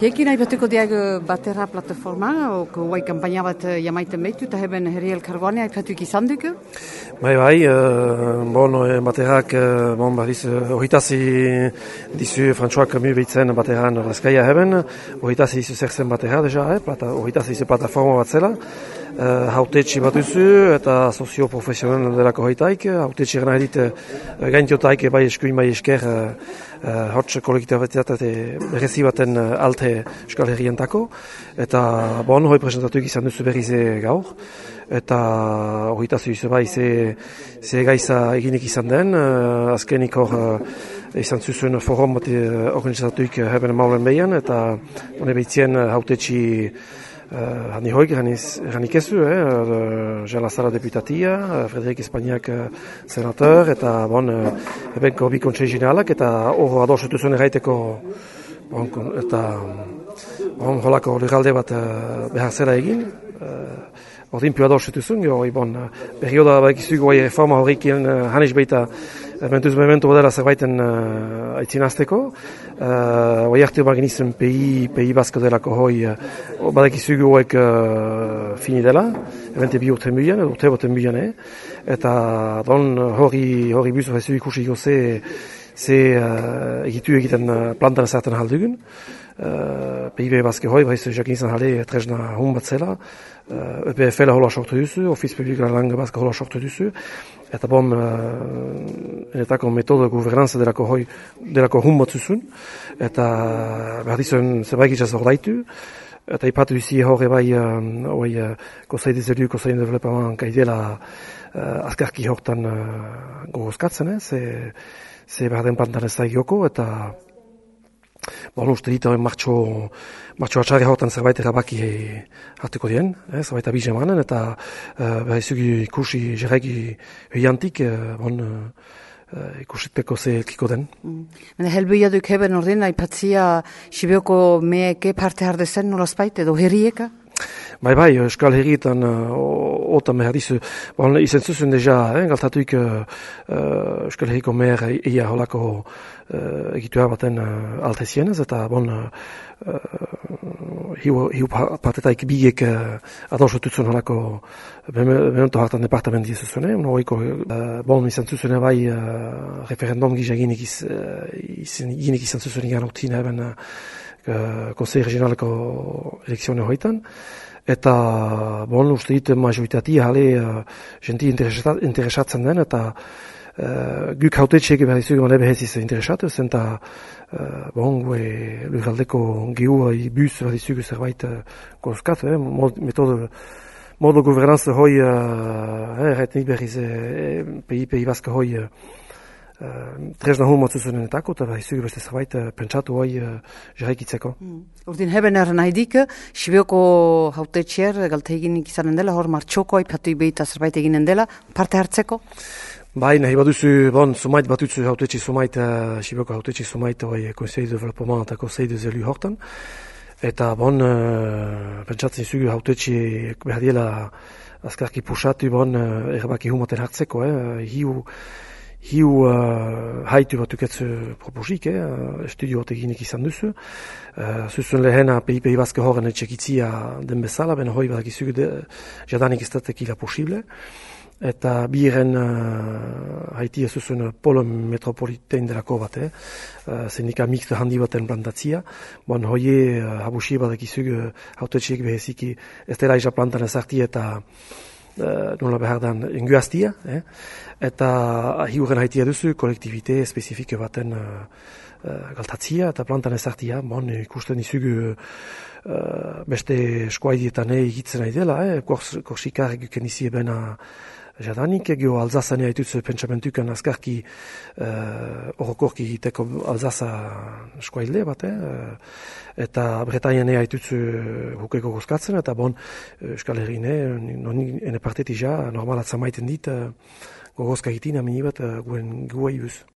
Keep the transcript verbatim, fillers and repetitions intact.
Jekin aipatuko diag batera plataforma, o guai kampaina bat jamaiten behitu, eta heben herri elkargoan aipatuik izan duk? Bai, bai, uh, bon, baterak, uh, bon, badiz, horitazi dizu Frantsuak mi behitzen bateran razkaia heben, horitazi dizu zerzen batera, deja, eh, plata, horitazi dizu plataforma bat zela, uh, hautetxi bat duzu, eta sozio-profesional delako horitaik, hautetxi gana edit, uh, gaintiotaik, bai eskuin, bai esker, uh, Uh, hotz kolektibitatea berezi baten uh, alte Euskal Herrientako, eta bon, hoi presentatuik izan duzu berrize gaur, eta horita zuizu bai ze, ze gaiza eginik izan den, uh, azkenik hor uh, izan zuzuen forum bat uh, organizatuik uh, heben maulen behian, eta hone behitzien uh, hautetxi Uh, hani hoik, hanik ezu, eh, uh, Jean Lazara deputatia, uh, Frederik Espainiak uh, senator, eta bon, uh, ebenko bi kontsei generalak, eta hor adosutu zuen erraiteko, bon, eta bon, holako lurralde bat uh, behar zela egin, uh, ordinpio adosutu zuen, gero, bon, uh, perioda bakizugu bai reforma horrekin uh, hanis baita mentuz mementu badela zerbaiten uh, aitzinazteko. Uh, Oi arte bagin izan P I, P I Basko delako hoi uh, badakizugu hoek uh, fini dela, evente bi urte muian, urte boten muian, eh? Eta don hori, hori buzo hezu ikusi goze ze uh, egitu egiten uh, plantan ezartan haldugun. Uh, P I B Baske hoi, baiz jakin izan jale trezna hun bat zela, uh, E P F L hola sortu duzu, Office Public Lange Baske hola sortu duzu, eta bom, uh, enetako metodo guvernanza delako hoi, delako hun bat zuzun, eta behar dizuen zerbait gitaz hor daitu, eta ipatu izi hori bai, uh, oi, uh, Conseil des élus, Conseil de développement, kaidela uh, azkarki hortan uh, gogozkatzen, eh? ze, ze behar den pantan ez daigoko, eta bon, uste dit, martxo, martxo atxarri hortan zerbait erabaki hartuko dien, eh, zerbait abiz emanen, eta uh, behar izugi ikusi jeregi huiantik, uh, bon, uh, ikusitpeko ze elkiko den. Mm. Helbuia duk heben ordin, aipatzia Sibioko meeke parte hardezen nolazpait, edo herrieka? Bai, bai, Euskal Herrietan uh, otan behar dizu, bon, izen zuzun deja, eh, galtatuik uh, uh, Euskal Herriko mer ia holako uh, egitua baten uh, alte zienez, eta bon, uh, hiu, hiu partetaik bigek uh, adosututzen holako bementu hartan departament dizuzune, unoiko, uh, bon, izan zuzune bai uh, referendum gisa ginik iz, uh, ginik izan zuzune gana utzina eben uh, Konsei regionaleko elekzione hoitan, eta bon, uste dit majoritatea jale uh, jenti interesatzen den, eta uh, guk hautetxeek behar izugu nebe heziz interesatu, zen eta uh, bon, gue lurraldeko gehu buz behar izugu zerbait uh, gozkat, eh, metodo modo guvernanza hoi uh, eh, nik berriz eh, P I, P I Baska hoi uh, Uh, trezna hun matzuzunen etako, eta izugu beste zerbait uh, pentsatu hoi uh, jarraikitzeko. Mm. Urdin heben erren haidik, Sibioko hautetxer galteginik izanen dela, hor martxoko aipatu behita zerbait eginen dela, parte hartzeko? Bai, nahi baduzu, bon, sumait batutzu hautetxi sumait, uh, Sibioko hautetxi sumait hoi Conseil de développement eta Conseil des élus hortan, eta bon, uh, pentsatzen izugu hautetxi behar diela azkarki pusatu, bon, uh, erbaki humoten hartzeko, eh, hiu Hiu uh, haitu batuketzu proposik, eh, estudio bat eginik izan duzu. Uh, Zuzun lehena P I P I Baske horren etxekitzia den bezala, ben hoi badak izugu jadanik izatekila posible. Eta biren uh, haitia zuzun polo metropolitein delako bat, eh, uh, zendika mixte handi baten plantatzia. Bon, hoie uh, habusi badak izugu hautetxiek beheziki ez dela iza plantan ezarti eta Uh, nola behar dan inguaztia, eh? Eta hiuren haitia duzu kolektibite spezifike baten uh, uh, galtatzia eta plantan ezartia, bon, ikusten izugu uh, beste eskuaidietan egitzen nahi dela, eh? Korsikar eguken izi ebena jadanik, egio Alzazania haituz pentsamentuken azkarki horrokorki uh, egiteko Alzaza eskuailde bat, eh? Eta Bretañane haituz hukeko gozkatzen, eta bon, Euskal Herrine, noni ene partetik ja, normalatzen maiten dit, uh, gogozka egitin, amini bat, uh, guen guai buz.